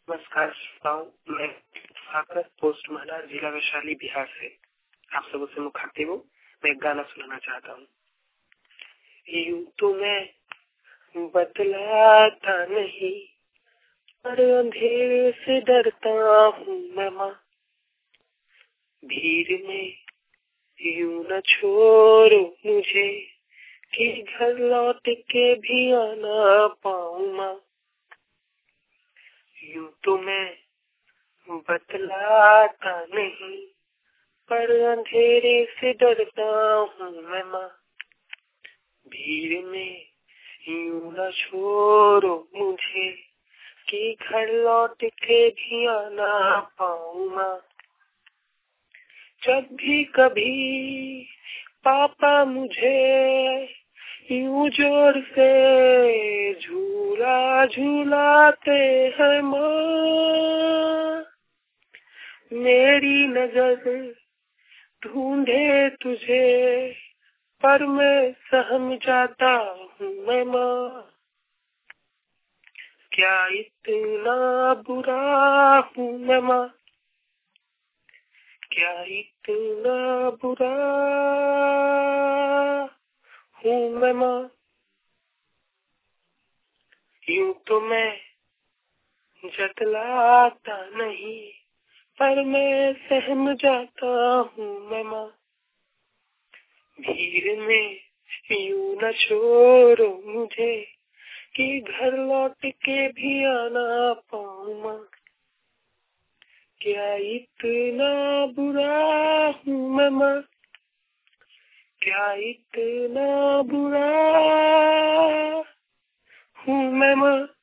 नमस्कार श्रोताओं, मैं सागर पोस्ट महला जिला वैशाली बिहार से आप सबों से मुखातिब हूँ। मैं एक गाना सुनाना चाहता हूँ। यूं तो मैं बतलाता नहीं, पर अंधेरे से डरता हूँ मैं माँ। भीड़ में यूं न छोड़ो मुझे कि घर लौट के भी आना पाऊँ माँ। यूं तो मैं बतलाता नहीं, पर अंधेरे से डरता हूँ मैं माँ। भीड़ में यूं न छोड़ो मुझे कि घर लौट के भी आना पाऊँ माँ। जब भी कभी पापा मुझे यूं जोर से झूला झूलाते हैं माँ, मेरी नजर ढूंढे तुझे, पर मैं सहम जाता हूँ मैं माँ। क्या इतना बुरा हूँ मैं माँ, क्या इतना बुरा हूँ मैं माँ। यूं तो मैं जतलाता नहीं, पर मैं सहम जाता हूँ मैं माँ। भीड़ में यूं न छोड़ो मुझे कि घर लौट के भी आना पाऊँ माँ। क्या इतना बुरा हूँ मैं माँ, क्या इतना बुरा हूँ मैं माँ।